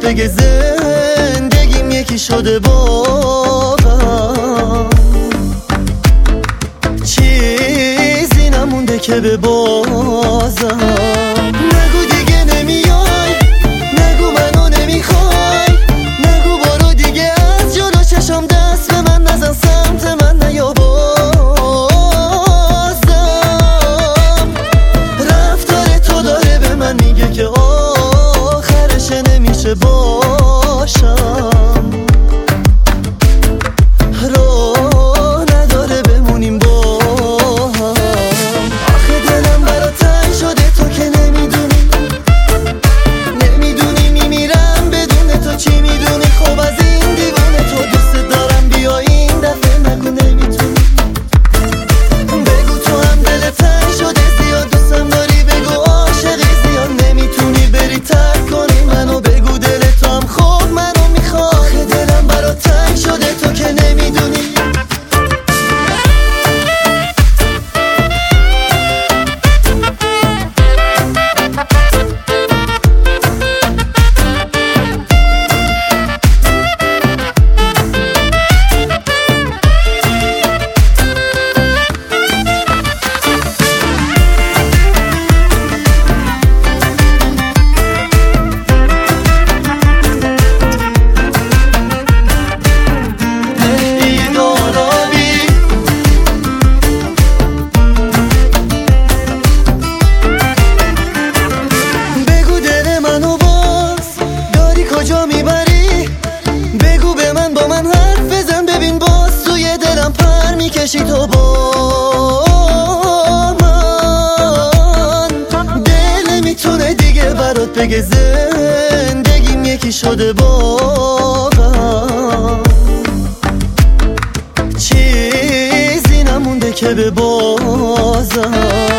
بگه زندگیم یکی شده واقعا، چیزی نمونده که به بازم. نگو دیگه نمیای، نگو منو نمیخوای، نگو برو دیگه از جلو چشم دست به من نزن، سمت من نیا بازم. رفتار تو داره به من میگه که آخرش نمیشه باشم، راه نداره بمونیم با هم. آخه دلم برات تنگ شده تو که نمیدونی میمیرم بدون تو، چی میدونی؟ خب از این دیوونه تو دوست دارم، بیا این دفعه نگو نمیتونی. بگو تو هم دلت تنگ شده زیاد، دوستم داری بگو عاشقی زیاد، نمیتونی بری ترک کنی منو، بگو دل تو هم خب منو میخواد. آخه دلم برات تنگ شده تو که نمیدونی. کجا میبری؟ بگو به من، با من حرف بزن، ببین باز توی دلم پر میکشی تو با من. دل نمیتونه دیگه برات بگه زندگیم یکی شده واقعا، چیزی نمونده که به بازم.